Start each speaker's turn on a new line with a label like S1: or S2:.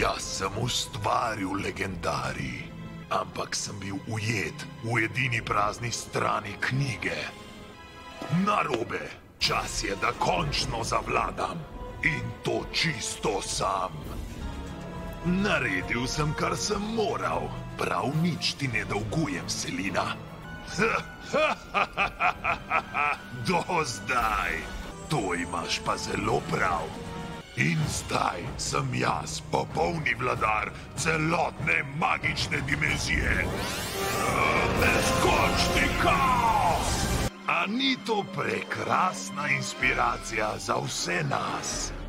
S1: Jaz sem ustvaril legendarij, ampak sem bil ujet v edini prazni strani knjige. Narobe, čas je, da končno zavladam. In to čisto sam. Naredil sem, kar sem moral. Prav nič ti ne dolgujem, Selina. Do zdaj. To imaš pa zelo prav. In zdaj sem jaz popolni vladar celotne magične dimenzije. Neskončni kaos! A ni to prekrasna inspiracija za vse nas?